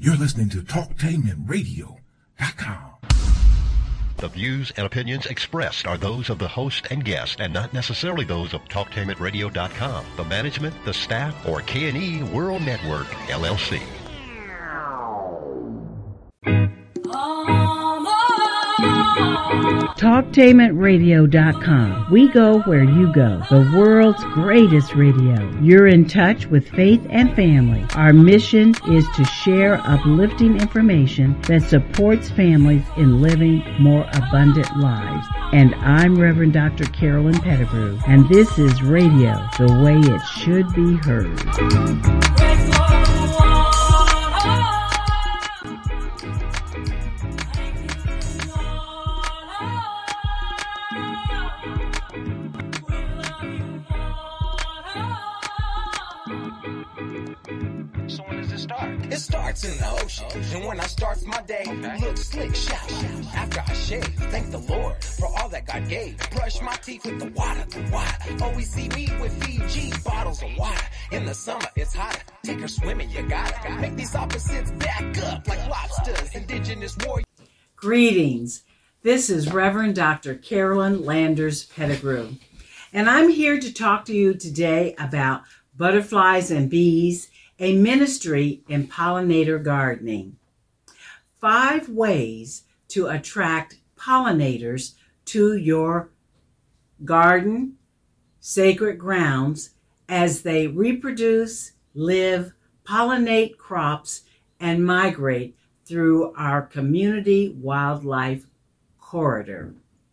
You're listening to TalkTainmentRadio.com. The views and opinions expressed are those of the host and guest and not necessarily those of TalkTainmentRadio.com, the management, the staff, or K&E World Network, LLC. TalkTainmentRadio.com. We go where you go. The world's greatest radio. You're in touch with faith and family. Our mission is to share uplifting information that supports families in living more abundant lives. And I'm Reverend Dr. Carolyn Pettigrew, and this is radio the way it should be heard. It starts in the ocean, and when I start my day, look slick, shout. After I shave, thank the Lord for all that God gave. Brush my teeth with the water. Always see me with Fiji bottles of water. In the summer, it's hotter. Take her swimming, you gotta make these opposites back up like lobsters. Indigenous warriors. Greetings. This is Reverend Dr. Carolyn Landers Pettigrew, and I'm here to talk to you today about butterflies and bees, a ministry in pollinator gardening. 5 ways to attract pollinators to your garden, sacred grounds, as they reproduce, live, pollinate crops, and migrate through our community wildlife corridor.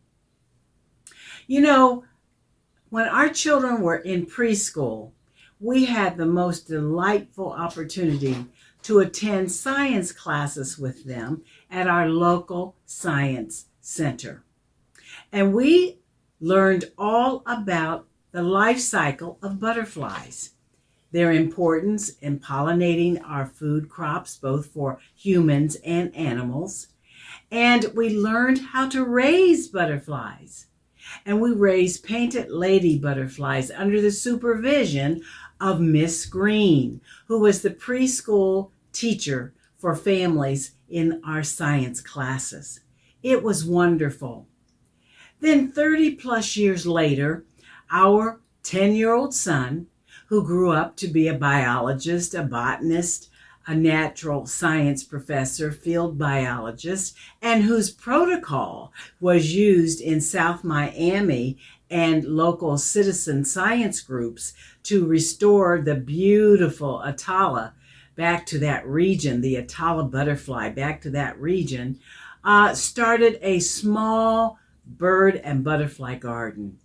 You know, when our children were in preschool, we had the most delightful opportunity to attend science classes with them at our local science center. And we learned all about the life cycle of butterflies, their importance in pollinating our food crops, both for humans and animals. And we learned how to raise butterflies. And we raised painted lady butterflies under the supervision of Miss Green, who was the preschool teacher for families in our science classes. It was wonderful. Then 30 plus years later, our 10-year-old son, who grew up to be a biologist, a botanist, a natural science professor, field biologist, and whose protocol was used in South Miami and local citizen science groups to restore the beautiful Atala back to that region, the Atala butterfly back to that region, started a small bird and butterfly garden.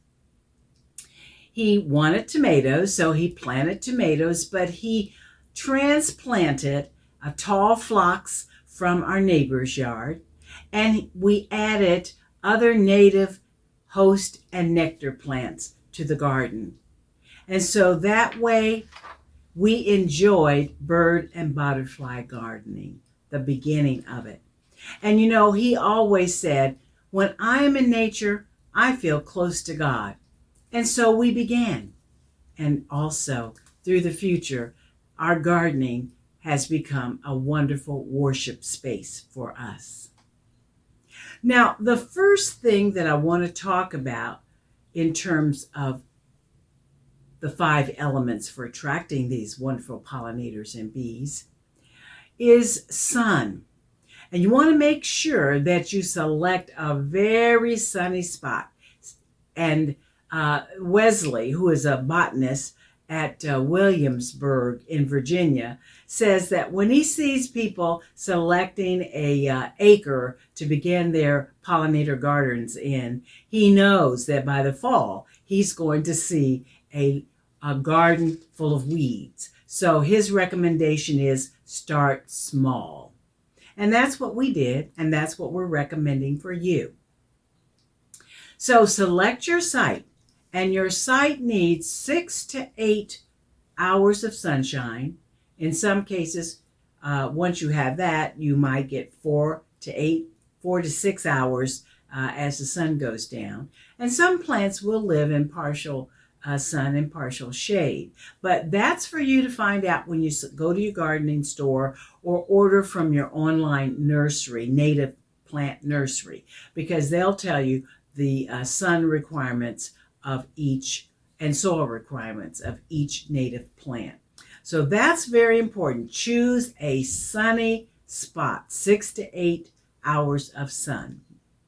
He wanted tomatoes, so he planted tomatoes, but he transplanted a tall phlox from our neighbor's yard, and we added other native host and nectar plants to the garden. And so that way we enjoyed bird and butterfly gardening, the beginning of it. And you know, he always said, when I am in nature, I feel close to God. And so we began. And also through the future, our gardening has become a wonderful worship space for us. Now, the first thing that I want to talk about in terms of the 5 elements for attracting these wonderful pollinators and bees is sun. And you want to make sure that you select a very sunny spot. And Wesley, who is a botanist at Williamsburg in Virginia, says that when he sees people selecting a acre to begin their pollinator gardens in, he knows that by the fall, he's going to see a garden full of weeds. So his recommendation is start small. And that's what we did, and that's what we're recommending for you. So select your site, and your site needs 6 to 8 hours of sunshine. In some cases, once you have that, you might get 4 to 6 hours as the sun goes down. And some plants will live in partial sun and partial shade. But that's for you to find out when you go to your gardening store or order from your online nursery, native plant nursery, because they'll tell you the sun requirements of each and soil requirements of each native plant. So that's very important. Choose a sunny spot, 6 to 8 hours of sun.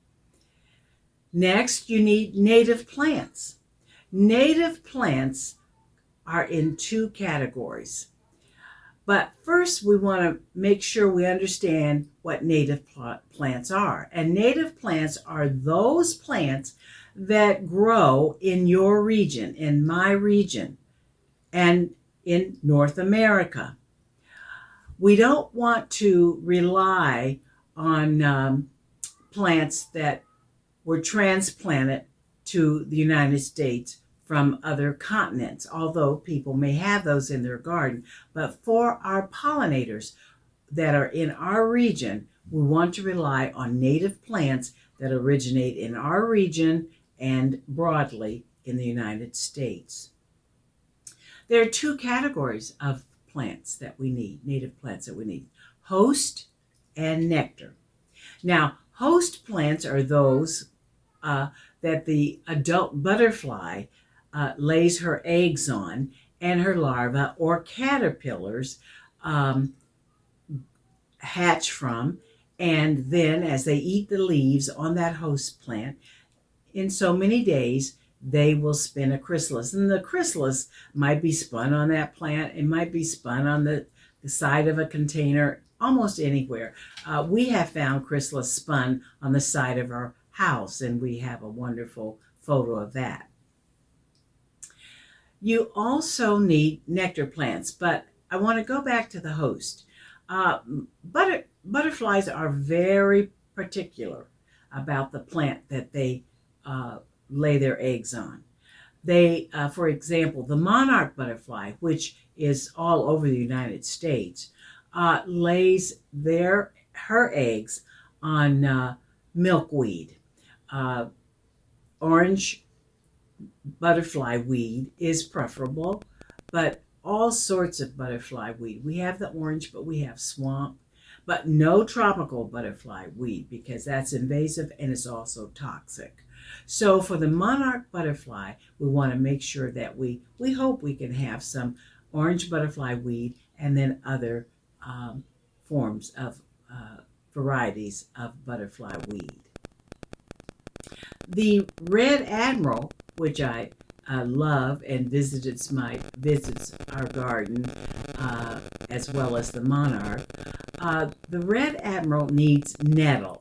Next, you need native plants. Native plants are in 2 categories. But first, we want to make sure we understand what native plants are. And native plants are those plants that grow in your region, in my region, and in North America. We don't want to rely on plants that were transplanted to the United States from other continents, although people may have those in their garden. But for our pollinators that are in our region, we want to rely on native plants that originate in our region and broadly in the United States. There are 2 categories of plants that we need, native plants that we need: host and nectar. Now, host plants are those that the adult butterfly lays her eggs on, and her larvae or caterpillars hatch from, and then as they eat the leaves on that host plant, in so many days, they will spin a chrysalis. And the chrysalis might be spun on that plant. It might be spun on the side of a container, almost anywhere. We have found chrysalis spun on the side of our house, and we have a wonderful photo of that. You also need nectar plants, but I want to go back to the host. Butterflies are very particular about the plant that they lay their eggs on. They, for example, the monarch butterfly, which is all over the United States, lays her eggs on milkweed. Orange butterfly weed is preferable, but all sorts of butterfly weed. We have the orange, but we have swamp, but no tropical butterfly weed because that's invasive and it's also toxic. So for the monarch butterfly, we want to make sure that we hope we can have some orange butterfly weed and then other forms of varieties of butterfly weed. The red admiral, which I love and visits our garden, as well as the monarch. The red admiral needs nettle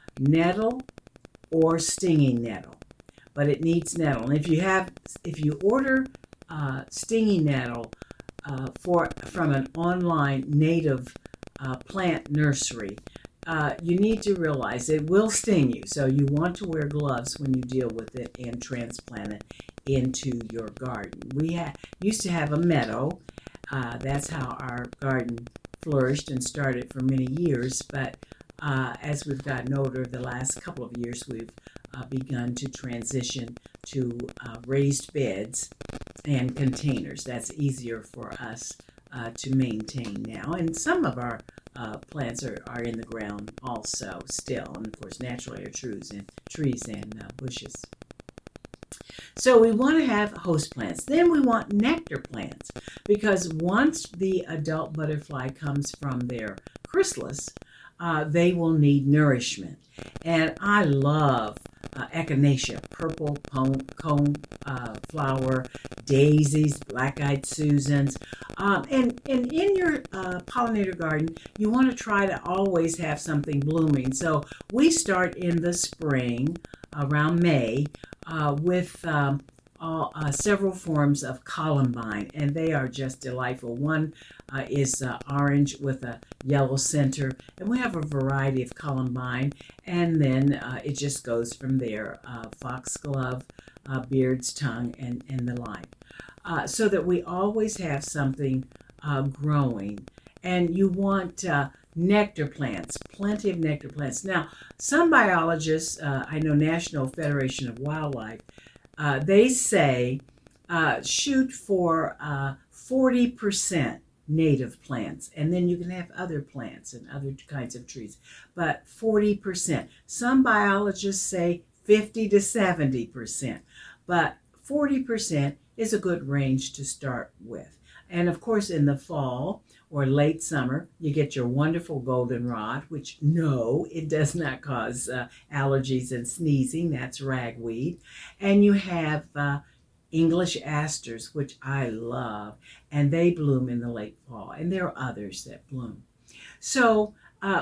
or stinging nettle, but it needs nettle. And if you order stinging nettle from an online native plant nursery, you need to realize it will sting you. So you want to wear gloves when you deal with it and transplant it into your garden. We used to have a meadow. That's how our garden flourished and started for many years. But as we've gotten older, the last couple of years, we've begun to transition to raised beds and containers. That's easier for us to maintain now. And some of our plants are in the ground also still, and of course naturally are trees and bushes. So we want to have host plants. Then we want nectar plants, because once the adult butterfly comes from their chrysalis, they will need nourishment. And I love echinacea, purple cone flower, daisies, black-eyed Susans. And in your pollinator garden, you want to try to always have something blooming. So we start in the spring, around May, with several forms of columbine, and they are just delightful. One is orange with a yellow center, and we have a variety of columbine, and then it just goes from there, foxglove, beard's tongue, and the like, so that we always have something growing. And you want nectar plants, plenty of nectar plants. Now, some biologists, I know National Federation of Wildlife, they say shoot for 40% native plants, and then you can have other plants and other kinds of trees, but 40%. Some biologists say 50 to 70%, but 40% is a good range to start with. And of course, in the fall or late summer, you get your wonderful goldenrod, which no, it does not cause allergies and sneezing. That's ragweed. And you have English asters, which I love, and they bloom in the late fall. And there are others that bloom. So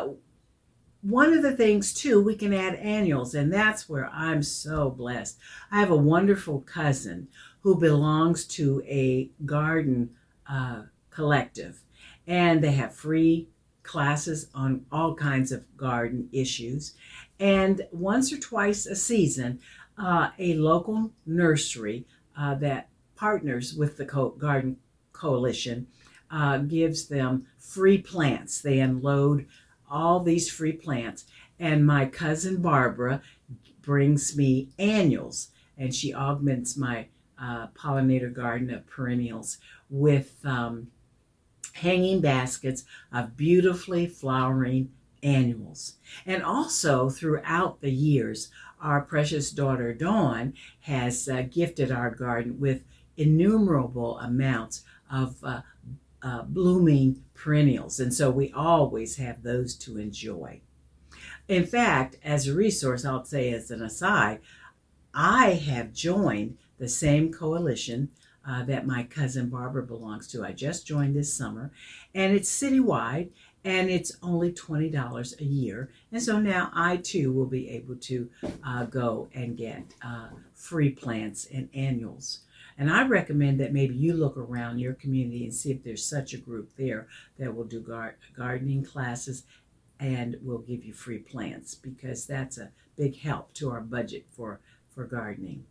one of the things, too, we can add annuals, and that's where I'm so blessed. I have a wonderful cousin who belongs to a garden collective, and they have free classes on all kinds of garden issues. And once or twice a season, a local nursery that partners with the Garden Coalition gives them free plants. They unload all these free plants, and my cousin Barbara brings me annuals, and she augments my pollinator garden of perennials with hanging baskets of beautifully flowering annuals. And also throughout the years, our precious daughter Dawn has gifted our garden with innumerable amounts of blooming perennials, and so we always have those to enjoy. In fact, as a resource, I'll say as an aside, I have joined the same coalition that my cousin Barbara belongs to. I just joined this summer, and it's citywide, and it's only $20 a year. And so now I too will be able to go and get free plants and annuals. And I recommend that maybe you look around your community and see if there's such a group there that will do gardening classes and will give you free plants, because that's a big help to our budget for gardening.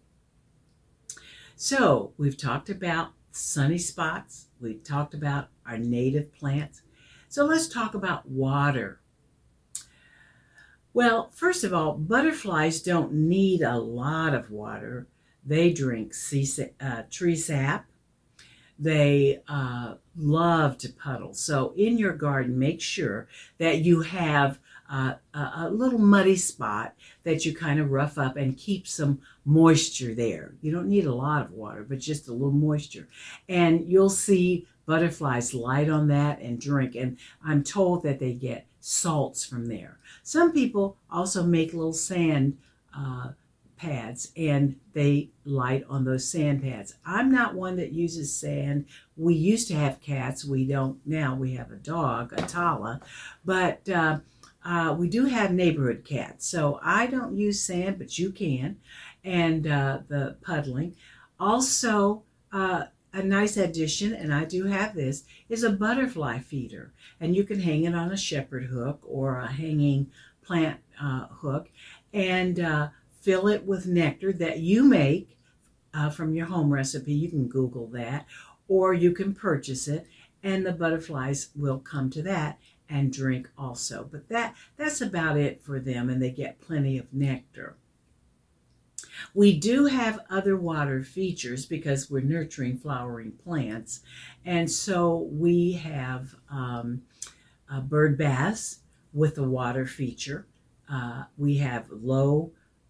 So we've talked about sunny spots. We've talked about our native plants. So let's talk about water. Well, first of all, butterflies don't need a lot of water. They drink tree sap. They love to puddle. So in your garden, make sure that you have a little muddy spot that you kind of rough up and keep some moisture there. You don't need a lot of water, but just a little moisture. And you'll see butterflies light on that and drink. And I'm told that they get salts from there. Some people also make little sand pads, and they light on those sand pads. I'm not one that uses sand. We used to have cats. We don't now. We have a dog, a Tala, but we do have neighborhood cats. So I don't use sand, but you can, and the puddling. Also, a nice addition, and I do have this, is a butterfly feeder, and you can hang it on a shepherd hook or a hanging plant hook, and fill it with nectar that you make from your home recipe. You can Google that, or you can purchase it, and the butterflies will come to that and drink also. But that's about it for them, and they get plenty of nectar. We do have other water features because we're nurturing flowering plants, and so we have bird baths with a water feature. We have low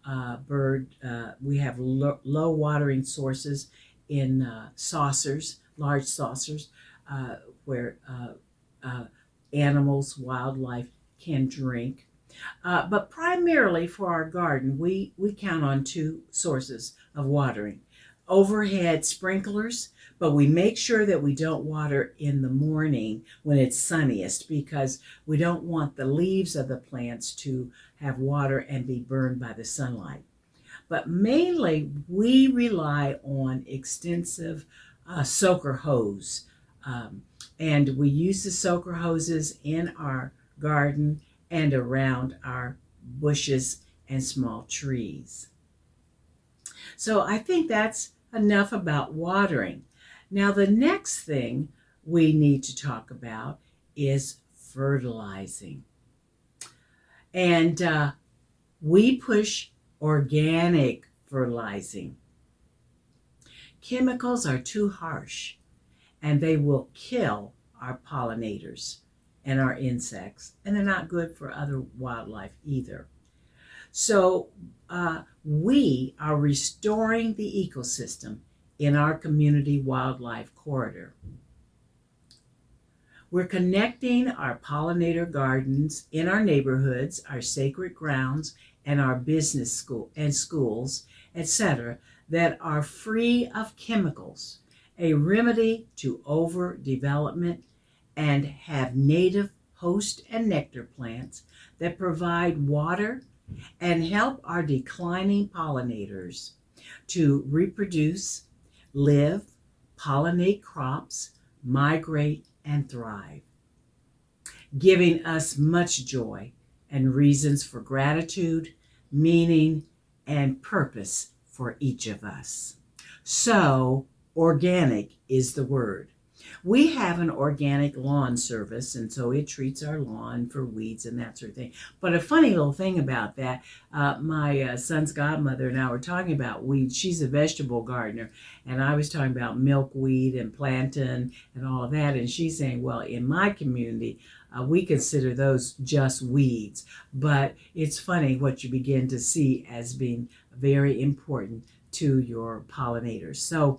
low watering sources in saucers, large saucers, where animals, wildlife can drink. But primarily for our garden, we count on two sources of watering. Overhead sprinklers, but we make sure that we don't water in the morning when it's sunniest, because we don't want the leaves of the plants to have water and be burned by the sunlight. But mainly we rely on extensive soaker hose, and we use the soaker hoses in our garden and around our bushes and small trees. So I think that's enough about watering. Now the next thing we need to talk about is fertilizing. And we push organic fertilizing. Chemicals are too harsh, and they will kill our pollinators and our insects, and they're not good for other wildlife either. So we are restoring the ecosystem in our community wildlife corridor. We're connecting our pollinator gardens in our neighborhoods, our sacred grounds, and our business schools, etc., that are free of chemicals, a remedy to overdevelopment, and have native host and nectar plants that provide water and help our declining pollinators to reproduce, live, pollinate crops, migrate, and thrive, giving us much joy and reasons for gratitude, meaning, and purpose for each of us. So, organic is the word. We have an organic lawn service, and so it treats our lawn for weeds and that sort of thing. But a funny little thing about that, my son's godmother and I were talking about weeds. She's a vegetable gardener, and I was talking about milkweed and plantain and all of that, and she's saying, well, in my community, we consider those just weeds. But it's funny what you begin to see as being very important to your pollinators. So,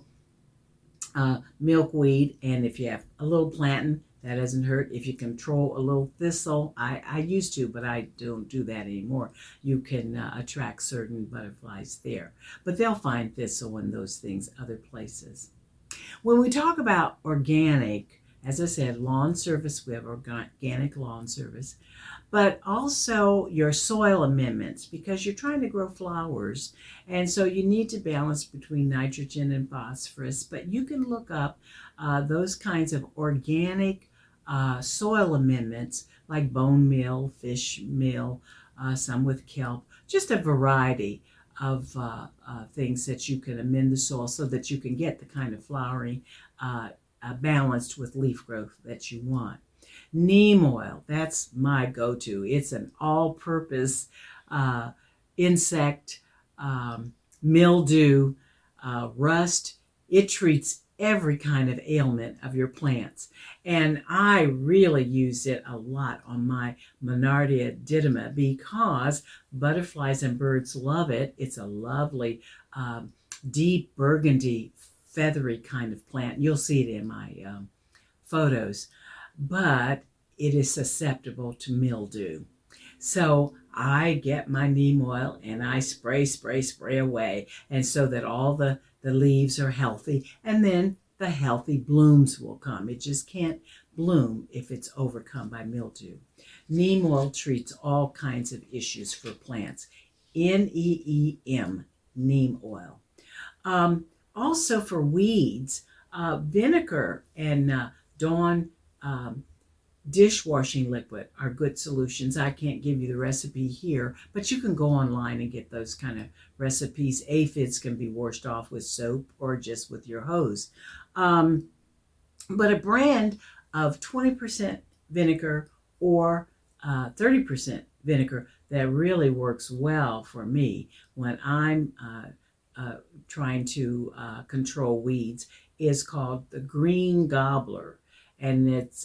milkweed, and if you have a little plantain, that doesn't hurt. If you control a little thistle, I used to, but I don't do that anymore. You can attract certain butterflies there, but they'll find thistle and those things other places. When we talk about organic, as I said, lawn service, we have organic lawn service, but also your soil amendments, because you're trying to grow flowers, and so you need to balance between nitrogen and phosphorus. But you can look up those kinds of organic soil amendments like bone meal, fish meal, some with kelp, just a variety of things that you can amend the soil so that you can get the kind of flowering balanced with leaf growth that you want. Neem oil, that's my go-to. It's an all-purpose insect, mildew, rust. It treats every kind of ailment of your plants. And I really use it a lot on my Monardia didyma because butterflies and birds love it. It's a lovely, deep burgundy, feathery kind of plant. You'll see it in my photos. But it is susceptible to mildew. So I get my neem oil and I spray away, and so that all the leaves are healthy, and then the healthy blooms will come. It just can't bloom if it's overcome by mildew. Neem oil treats all kinds of issues for plants. NEEM, neem oil. Also for weeds, vinegar and Dawn dishwashing liquid are good solutions. I can't give you the recipe here, but you can go online and get those kind of recipes. Aphids can be washed off with soap or just with your hose. But a brand of 20% vinegar or 30% vinegar that really works well for me when I'm trying to control weeds is called the Green Gobbler. And it's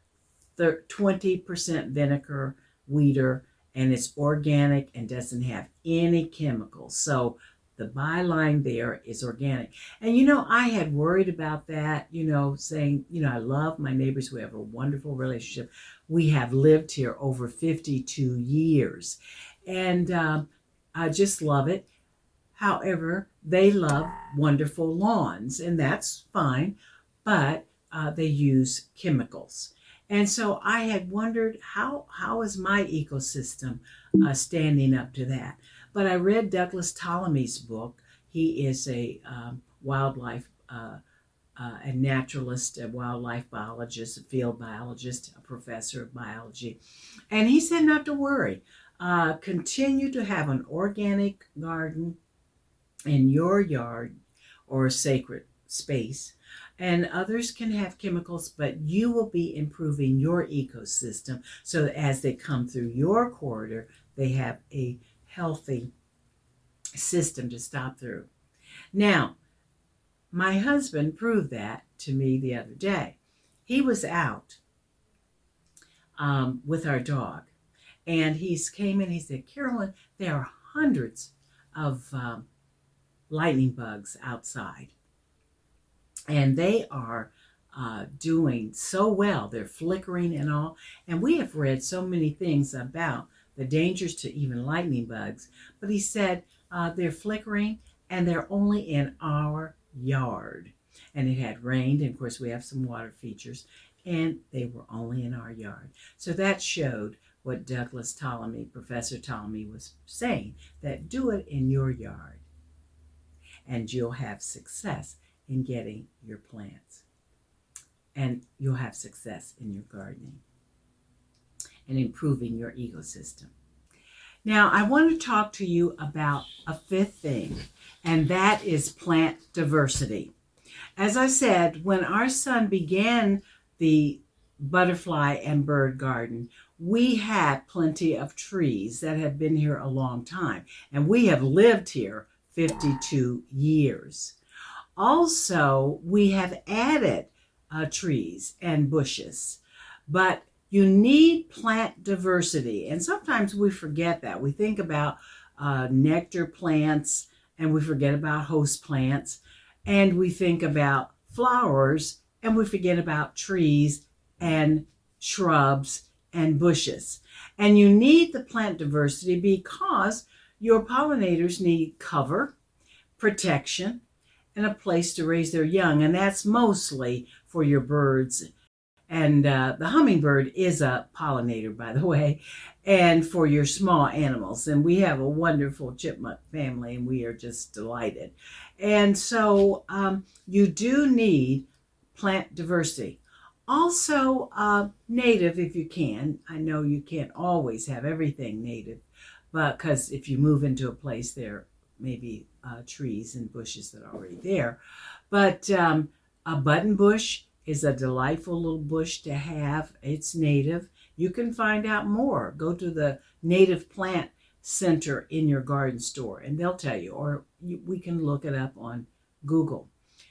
20% vinegar weeder, and it's organic and doesn't have any chemicals. So the byline there is organic. And I had worried about that, saying, I love my neighbors. We have a wonderful relationship. We have lived here over 52 years, and I just love it. However, they love wonderful lawns, and that's fine, but they use chemicals. And so I had wondered, how is my ecosystem standing up to that? But I read Douglas Ptolemy's book. He is a wildlife a naturalist, a wildlife biologist, a field biologist, a professor of biology. And he said not to worry. Continue to have an organic garden in your yard or sacred space. And others can have chemicals, but you will be improving your ecosystem so that as they come through your corridor, they have a healthy system to stop through. Now, My husband proved that to me the other day. He was out with our dog, and he came in. He said, "Carolyn, there are hundreds of lightning bugs outside, and they are doing so well. They're flickering and all. And we have read so many things about the dangers to even lightning bugs. But he said they're flickering, and they're only in our yard." And it had rained, and of course we have some water features, and they were only in our yard. So that showed what Douglas Ptolemy, Professor Ptolemy, was saying, that do it in your yard, and you'll have success in getting your plants, and you'll have success in your gardening and improving your ecosystem. Now, I want to talk to you about a fifth thing, and that is plant diversity. As I said, when our son began the butterfly and bird garden, we had plenty of trees that have been here a long time, and we have lived here 52 years. Also, we have added trees and bushes, but you need plant diversity, and sometimes we forget that. We think about nectar plants, and we forget about host plants, and we think about flowers, and we forget about trees and shrubs and bushes. And you need the plant diversity because your pollinators need cover, protection, and a place to raise their young, and that's mostly for your birds. And the hummingbird is a pollinator, by the way, and for your small animals. And we have a wonderful chipmunk family, and we are just delighted. And so you do need plant diversity. Also, native if you can. I know you can't always have everything native, but because if you move into a place, there may be trees and bushes that are already there. But a button bush is a delightful little bush to have. It's native. You can find out more. Go to the Native Plant Center in your garden store, and they'll tell you, or we can look it up on Google.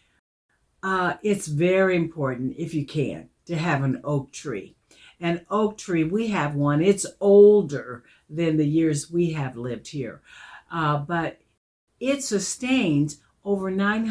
It's very important, if you can, to have an oak tree. An oak tree, we have one. It's older than the years we have lived here, but it sustains over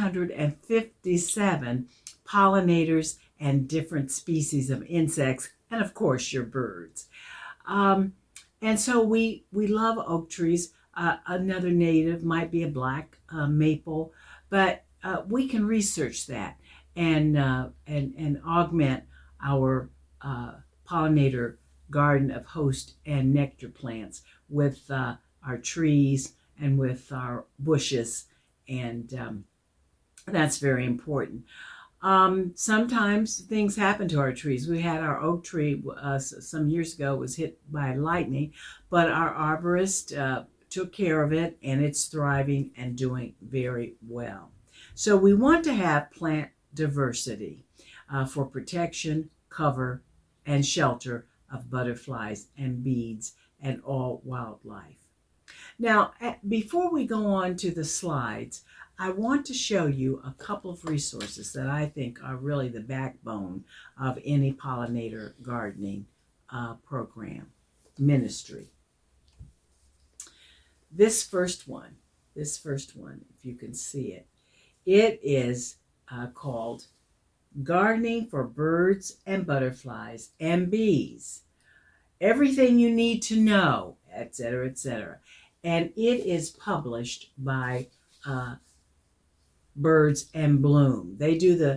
957 pollinators and different species of insects, and of course your birds. And so we love oak trees. Another native might be a black maple, but we can research that and augment our pollinator garden of host and nectar plants with our trees and with our bushes, and that's very important. Sometimes things happen to our trees. We had our oak tree some years ago, was hit by lightning, but our arborist took care of it, and it's thriving and doing very well. So we want to have plant diversity for protection, cover, and shelter of butterflies and bees and all wildlife. Now, before we go on to the slides, I want to show you a couple of resources that I think are really the backbone of any pollinator gardening program, ministry. This first one, if you can see it, it is called Gardening for Birds and Butterflies and Bees. Everything you need to know, etc., etc. And it is published by Birds and Bloom. They do the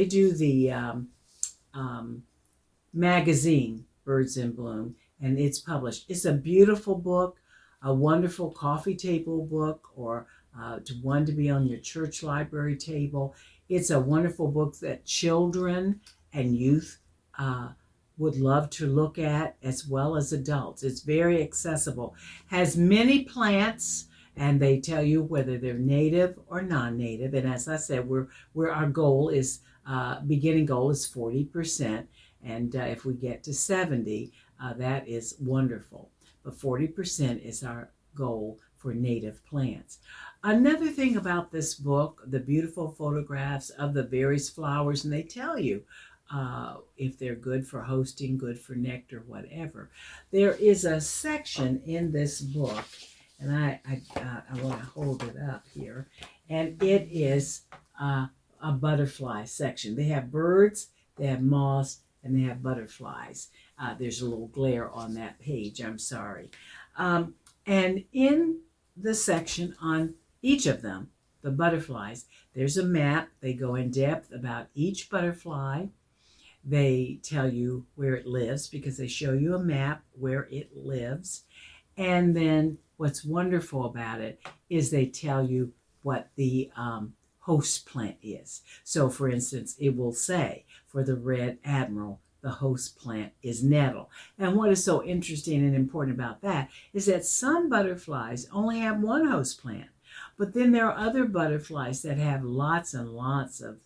magazine Birds and Bloom, and it's published. It's a beautiful book, a wonderful coffee table book, or one to be on your church library table. It's a wonderful book that children and youth would love to look at, as well as adults. It's very accessible, has many plants, and they tell you whether they're native or non-native. And as I said, our goal is, beginning goal is 40%. And if we get to 70, that is wonderful. But 40% is our goal for native plants. Another thing about this book, the beautiful photographs of the various flowers, and they tell you if they're good for hosting, good for nectar, whatever. There is a section in this book, and I want to hold it up here, and it is a butterfly section. They have birds, they have moths, and they have butterflies. There's a little glare on that page, I'm sorry. And in the section on each of them, the butterflies, there's a map. They go in depth about each butterfly. They tell you where it lives because they show you a map where it lives. And then what's wonderful about it is they tell you what the host plant is. So for instance, it will say for the red admiral, the host plant is nettle. And what is so interesting and important about that is that some butterflies only have one host plant, but then there are other butterflies that have lots and lots of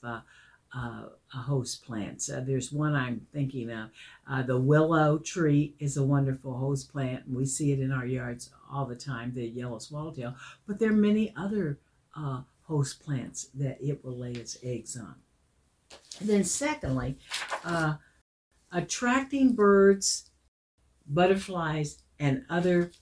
host plants. There's one I'm thinking of. The willow tree is a wonderful host plant, and we see it in our yards all the time, the yellow swallowtail, but there are many other host plants that it will lay its eggs on. And then secondly, attracting birds, butterflies, and other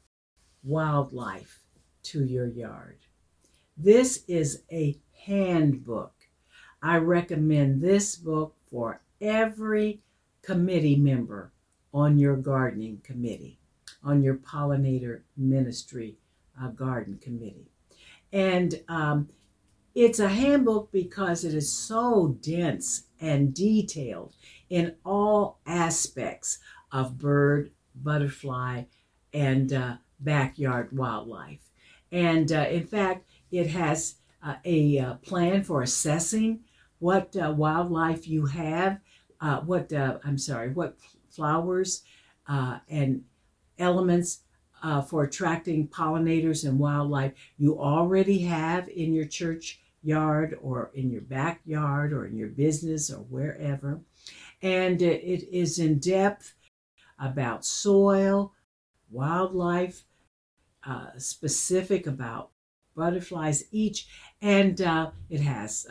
wildlife to your yard. This is a handbook. I recommend this book for every committee member on your gardening committee, on your pollinator ministry garden committee. And it's a handbook because it is so dense and detailed in all aspects of bird, butterfly, and backyard wildlife. And in fact, it has a plan for assessing what wildlife you have, what flowers and elements for attracting pollinators and wildlife you already have in your church yard or in your backyard or in your business or wherever. And it is in depth about soil, wildlife, specific about butterflies each, and it has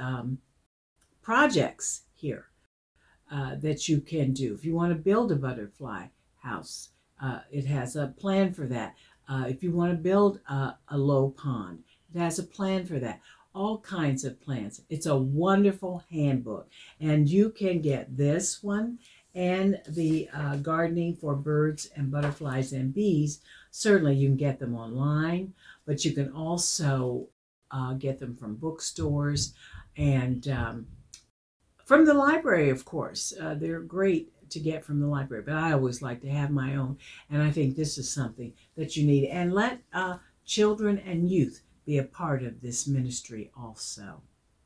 projects here that you can do. If you want to build a butterfly house, it has a plan for that. If you want to build a low pond, it has a plan for that. All kinds of plants. It's a wonderful handbook, and you can get this one and the Gardening for Birds and Butterflies and Bees. Certainly you can get them online, but you can also get them from bookstores and from the library, of course. They're great to get from the library, but I always like to have my own, and I think this is something that you need. And let children and youth be a part of this ministry also.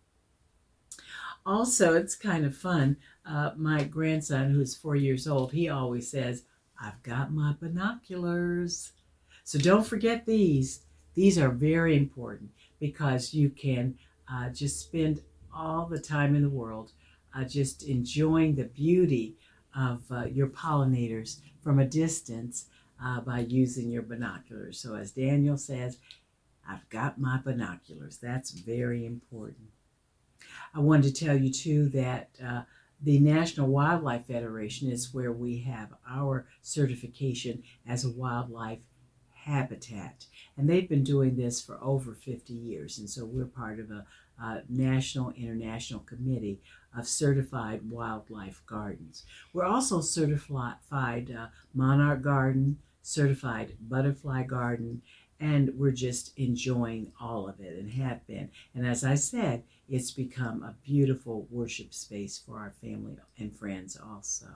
Also, it's kind of fun. My grandson, who's 4 years old, he always says, "I've got my binoculars." So don't forget these. These are very important because you can just spend all the time in the world just enjoying the beauty of your pollinators from a distance by using your binoculars. So as Daniel says, I've got my binoculars. That's very important. I wanted to tell you too that the National Wildlife Federation is where we have our certification as a wildlife habitat. And they've been doing this for over 50 years. And so we're part of a national, international committee of certified wildlife gardens. We're also certified monarch garden, certified butterfly garden, and we're just enjoying all of it and have been. And as I said, it's become a beautiful worship space for our family and friends also.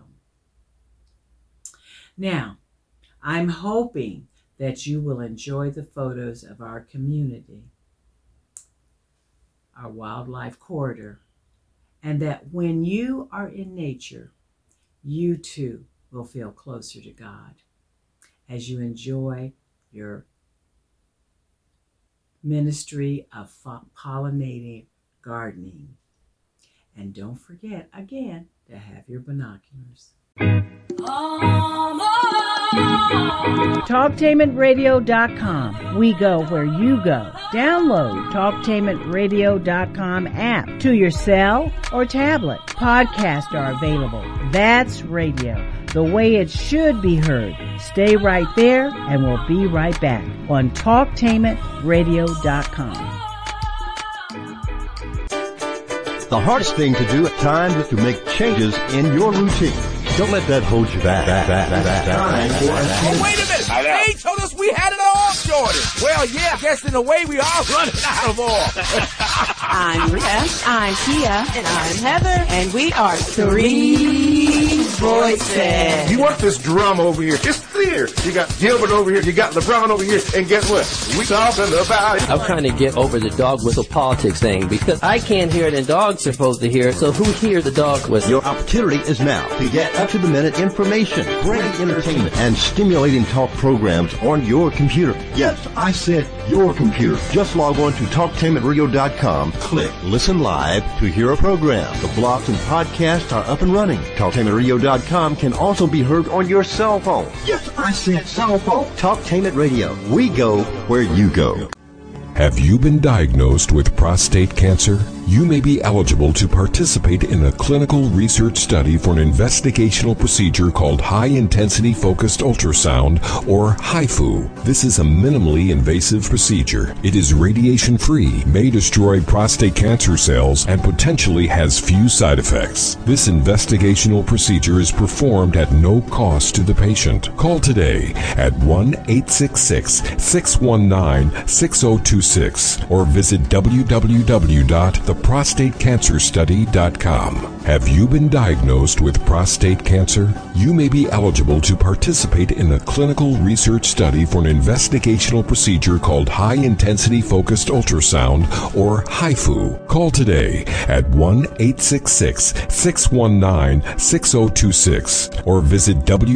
Now, I'm hoping that you will enjoy the photos of our community, our wildlife corridor, and that when you are in nature, you too will feel closer to God as you enjoy your ministry of pollinating gardening. And don't forget, again, to have your binoculars. TalkTainmentRadio.com. We go where you go. Download TalkTainmentRadio.com app to your cell or tablet. Podcasts are available. That's radio, the way it should be heard. Stay right there, and we'll be right back on TalkTainmentRadio.com. The hardest thing to do at times is to make changes in your routine. Don't let that hold you back. Oh, wait a minute. They told us we had it all sorted. Well, yeah, I guess in a way we are running out of oil. I'm Rita, I'm Tia, and I'm Heather, and we are Three Voices. You want this drum over here? It's clear. You got Gilbert over here, you got LeBron over here, and guess what? We talking about it. I'm trying to get over the dog whistle politics thing because I can't hear it and dogs are supposed to hear it, so who hears the dog whistle? Your opportunity is now to get up-to-the-minute information, great entertainment, and stimulating talk programs on your computer. Yes, I said your computer. Just log on to TalkTainmentRadio.com, click Listen Live to hear a program. The blogs and podcasts are up and running. TalkTainmentRadio.com can also be heard on your cell phone. Yes, I said cell phone. Talktainment Radio. We go where you go. Have you been diagnosed with prostate cancer? You may be eligible to participate in a clinical research study for an investigational procedure called High-Intensity Focused Ultrasound, or HIFU. This is a minimally invasive procedure. It is radiation-free, may destroy prostate cancer cells, and potentially has few side effects. This investigational procedure is performed at no cost to the patient. Call today at 1-866-619-6026 or visit www.theprostatecancerstudy.com. Have you been diagnosed with prostate cancer? You may be eligible to participate in a clinical research study for an investigational procedure called High-Intensity Focused Ultrasound, or HIFU. Call today at 1-866-619-6026 or visit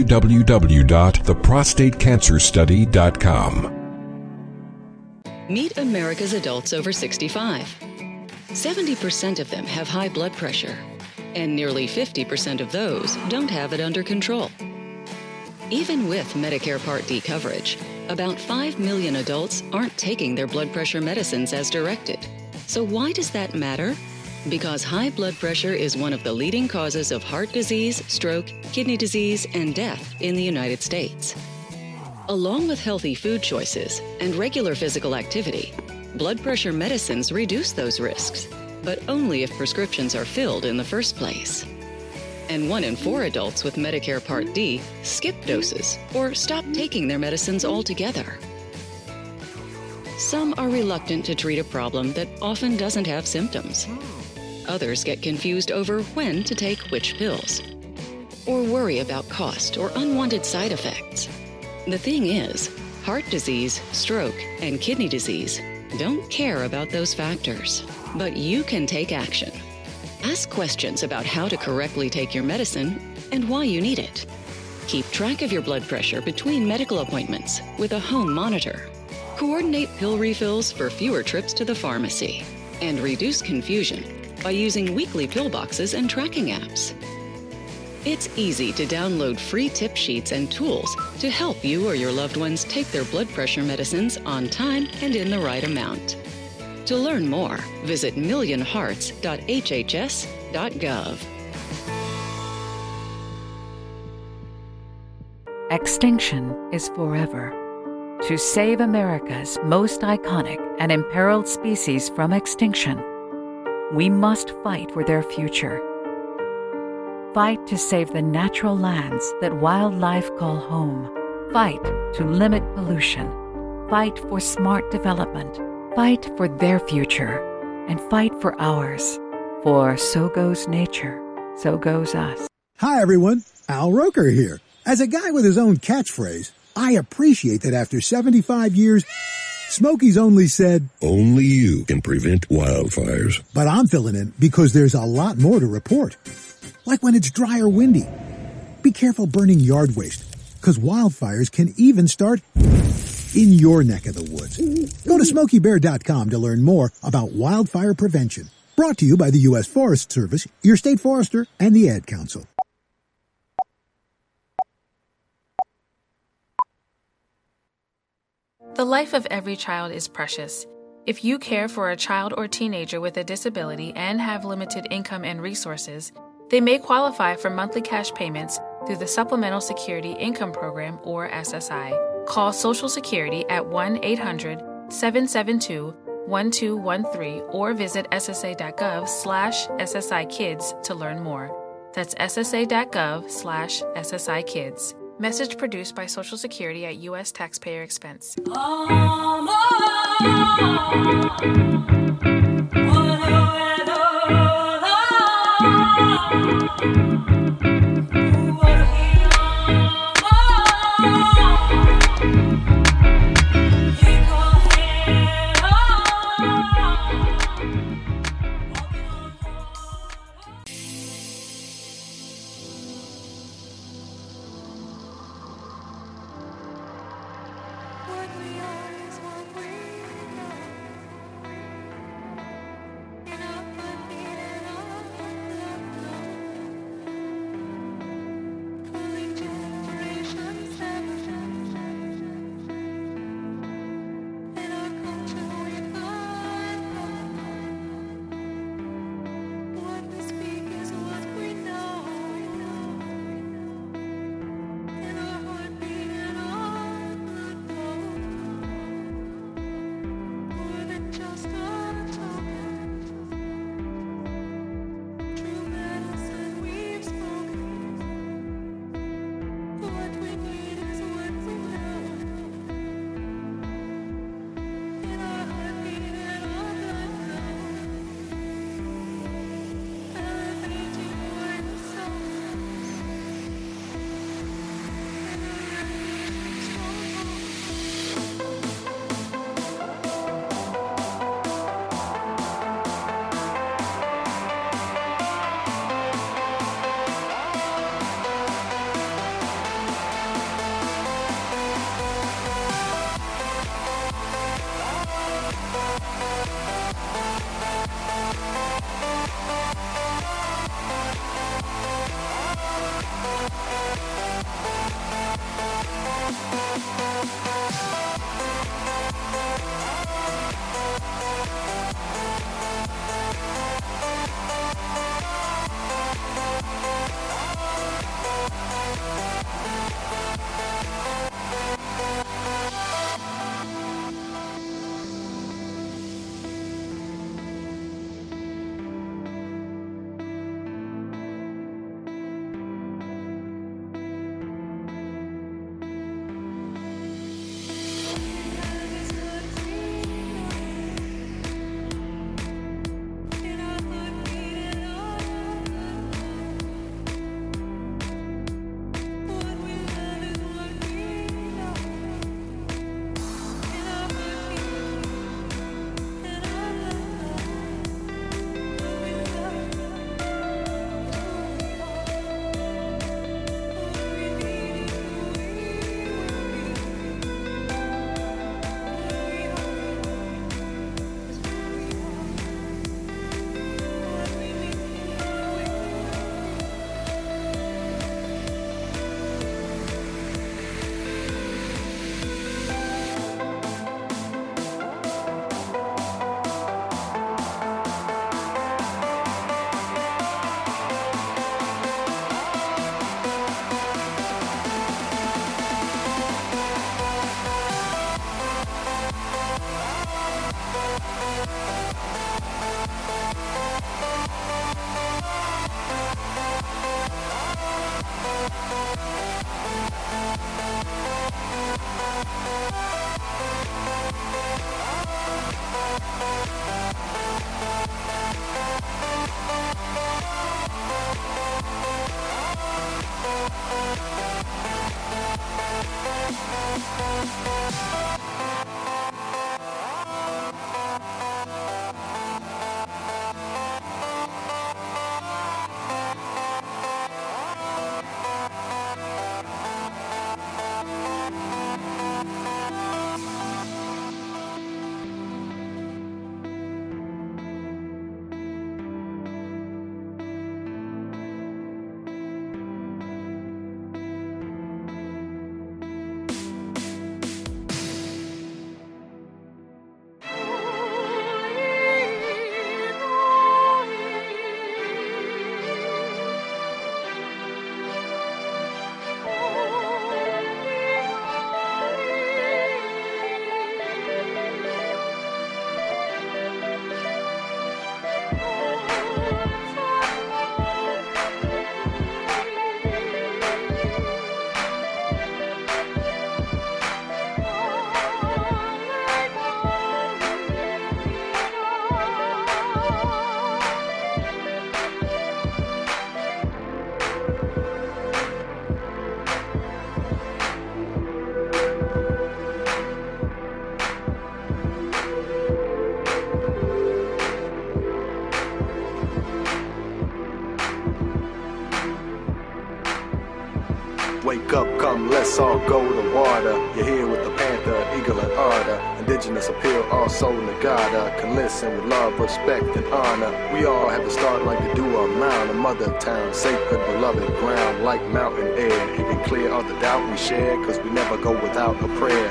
www.theprostatecancerstudy.com. Meet America's adults over 65. 70% of them have high blood pressure, and nearly 50% of those don't have it under control. Even with Medicare Part D coverage, about 5 million adults aren't taking their blood pressure medicines as directed. So why does that matter? Because high blood pressure is one of the leading causes of heart disease, stroke, kidney disease, and death in the United States. Along with healthy food choices and regular physical activity, blood pressure medicines reduce those risks, but only if prescriptions are filled in the first place. And 1 in 4 adults with Medicare Part D skip doses or stop taking their medicines altogether. Some are reluctant to treat a problem that often doesn't have symptoms. Others get confused over when to take which pills, or worry about cost or unwanted side effects. The thing is, heart disease, stroke, and kidney disease don't care about those factors, but you can take action. Ask questions about how to correctly take your medicine and why you need it. Keep track of your blood pressure between medical appointments with a home monitor. Coordinate pill refills for fewer trips to the pharmacy, and reduce confusion by using weekly pill boxes and tracking apps. It's easy to download free tip sheets and tools to help you or your loved ones take their blood pressure medicines on time and in the right amount. To learn more, visit millionhearts.hhs.gov. Extinction is forever. To save America's most iconic and imperiled species from extinction, we must fight for their future. Fight to save the natural lands that wildlife call home. Fight to limit pollution. Fight for smart development. Fight for their future. And fight for ours. For so goes nature, so goes us. Hi everyone, Al Roker here. As a guy with his own catchphrase, I appreciate that after 75 years, Smokey's only said, "Only you can prevent wildfires." But I'm filling in because there's a lot more to report. Like when it's dry or windy. Be careful burning yard waste, because wildfires can even start in your neck of the woods. Go to SmokeyBear.com to learn more about wildfire prevention. Brought to you by the U.S. Forest Service, your state forester, and the Ad Council. The life of every child is precious. If you care for a child or teenager with a disability and have limited income and resources, they may qualify for monthly cash payments through the Supplemental Security Income Program, or SSI. Call Social Security at 1-800-772-1213 or visit ssa.gov/SSI-Kids to learn more. That's ssa.gov/SSI-Kids. Message produced by Social Security at U.S. taxpayer expense. salt, gold, and water. You're here with the panther, eagle, and ardor. Indigenous appeal, all soul Nagada. Can listen with love, respect, and honor. We all have to start like the dew of mound, a mother town, sacred, beloved ground, like mountain air. It can clear all the doubt we share, cause we never go without a prayer.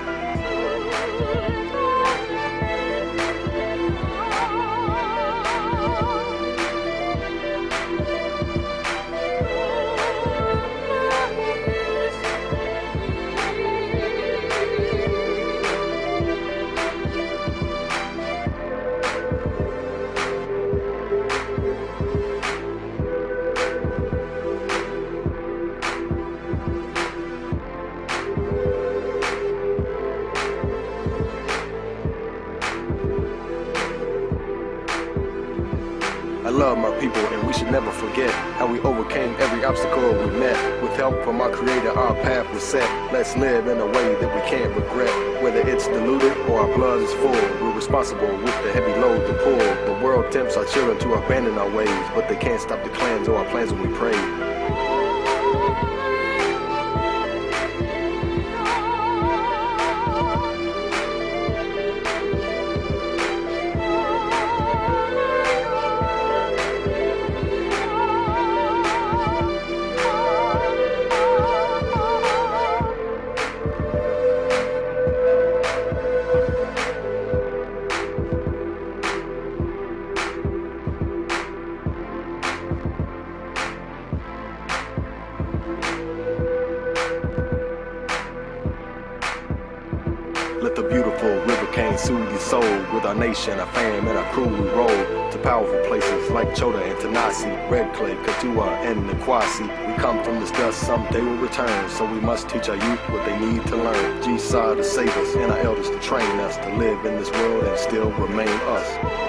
Love my people, and we should never forget how we overcame every obstacle we met. With help from our creator, our path was set. Let's live in a way that we can't regret. Whether it's diluted or our blood is full, we're responsible with the heavy load to pull. The world tempts our children to abandon our ways, but they can't stop the clans or our plans when we pray. Let the beautiful river cane soothe your soul. With our nation, our fam, and our crew we roll to powerful places like Chota and Tanasi, Red Clay, Katua, and Nikwasi. We come from this dust, someday we'll return. So we must teach our youth what they need to learn. G-Side to save us, and our elders to train us to live in this world and still remain us.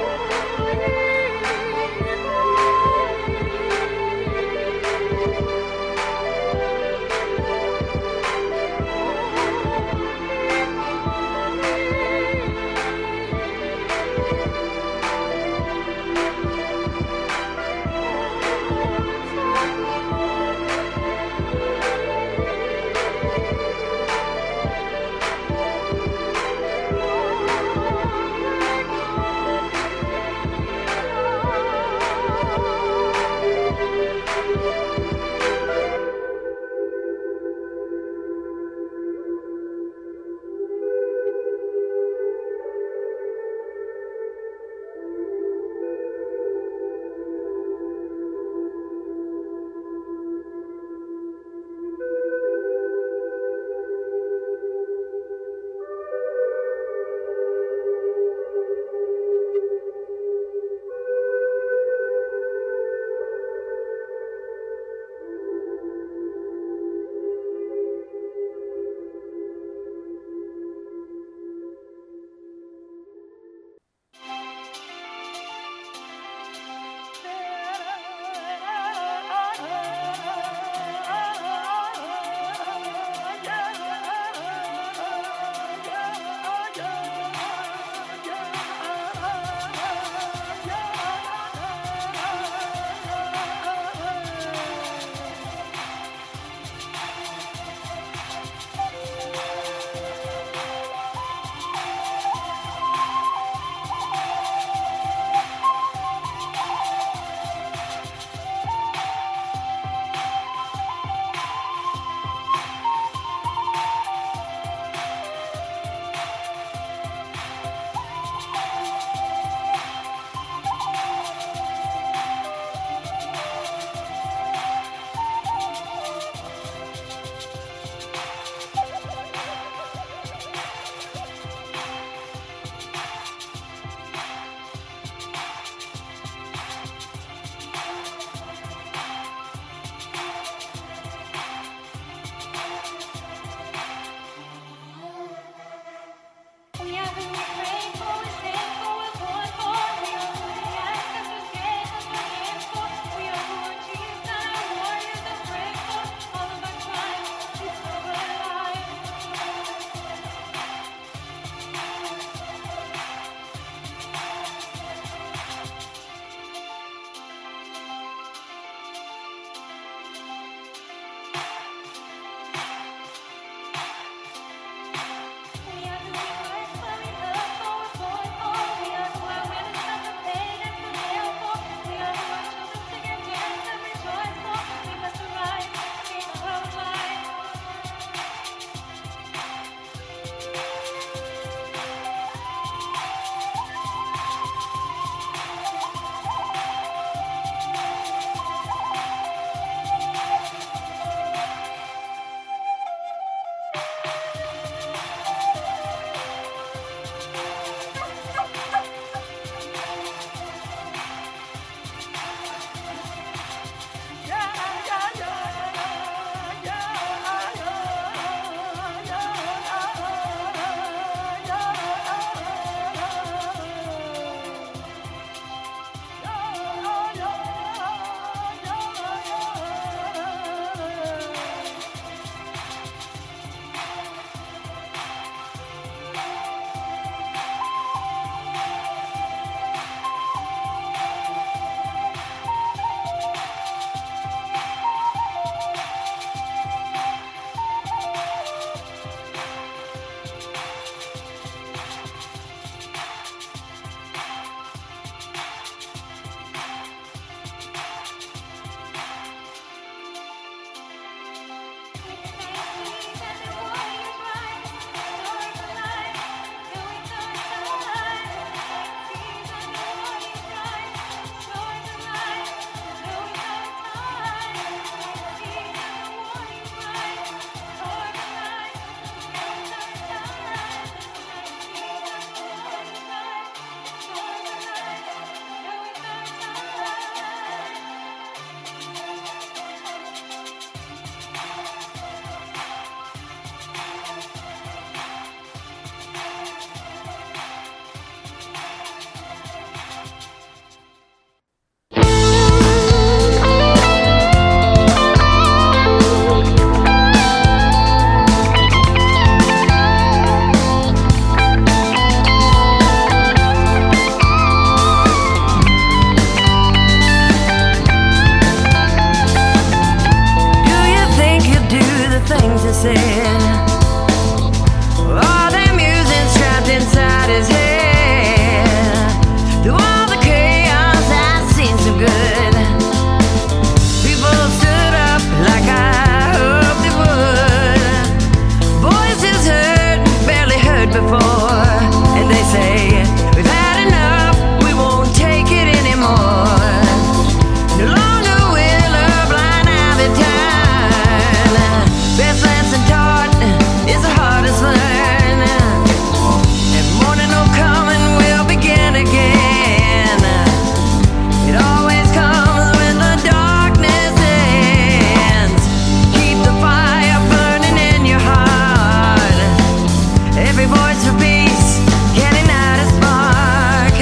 voice for peace, can ignite a spark.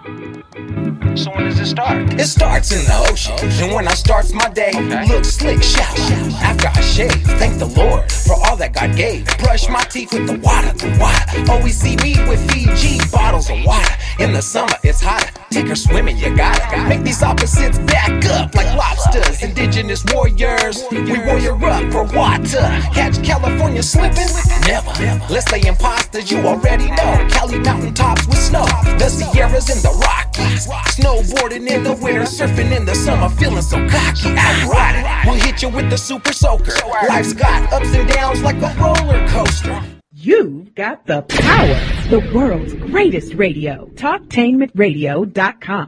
So when does it start? It starts in the ocean. And when I starts my day, look slick, shout. After I shave, thank the Lord for all that God gave. Brush my teeth with the water, Always see me with Fiji bottles of water. In the summer, it's hotter. Take her swimming, you gotta make these opposites back up like lobsters. Indigenous warriors, we warrior up for water. Catch California slipping? Never. Let's say imposters, you already know. Cali mountaintops with snow, the Sierras and the Rockies. Snowboarding in the winter, surfing in the summer, feeling so cocky. Outrider, we'll hit you with the super soaker. Life's got ups and downs like a roller coaster. You've got the power. The world's greatest radio. TalkTainmentRadio.com.